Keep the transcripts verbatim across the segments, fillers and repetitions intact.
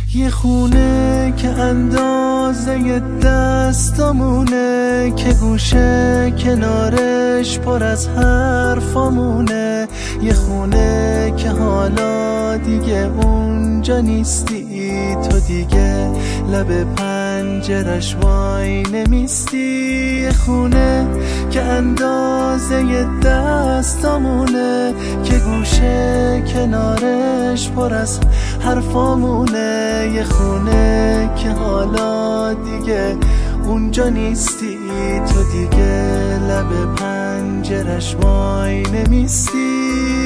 یه خونه که اندازه دستامونه، که گوشه کنارش پر از حرفامونه. یه خونه که حالا دیگه اونجا نیستی، تو دیگه لب پنجرش وای نمیستی. یه خونه که اندازه دستامونه، که گوشه کنارش پر از حرفامونه. یه خونه که حالا دیگه اونجا نیستی، تو دیگه لب پنجرش وای نمیستی.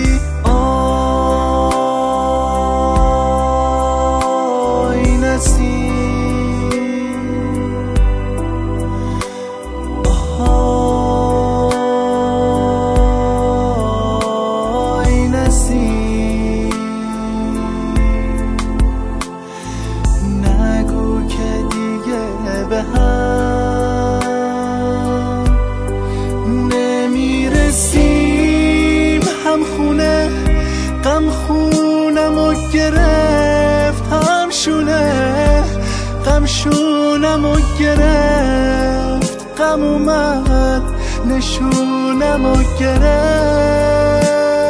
آی نسیم، آی نسیم، نگو که دیگه به هم نمیرسیم. هم خونه غم خونم و گرفت، هم شونه غم شونم و گرفت. غم اومد نشونم و گرفت.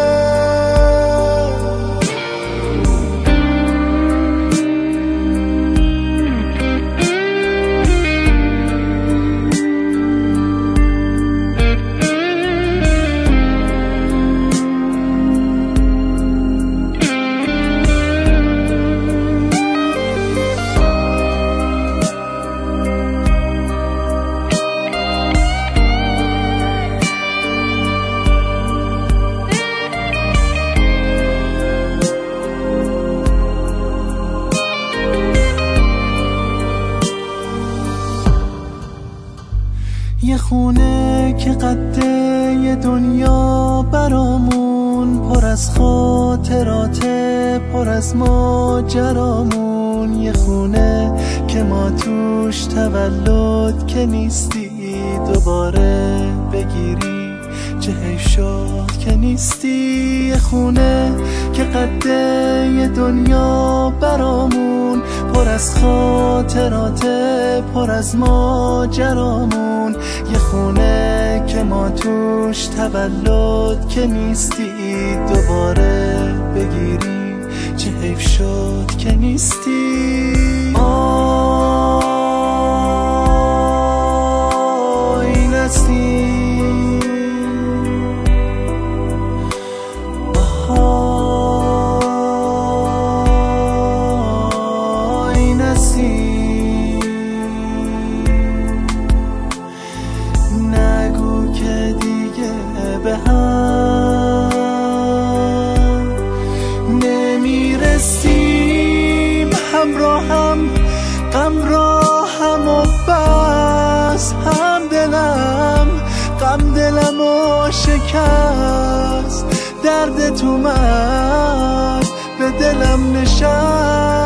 یه خونه که قده دنیا برامون، پر از خاطراته پر از ماجرامون. یه خونه که ما توش تولد که نیستی، دوباره بگیری چه حیف شد که نیستی. یه خونه که قده دنیا برامون، پر از خاطراته پر از ماجرامون. یه خونه که ما توش تولد که نیستی، دوباره بگیری چه حیف شد که نیستی. آی نسیم، آی نسیم، نگو که دیگه به هم نمیرسیم. همراهم غم راهم و بس، هم دلم غم دلم و شکست. دردت اومد به دلم نشست.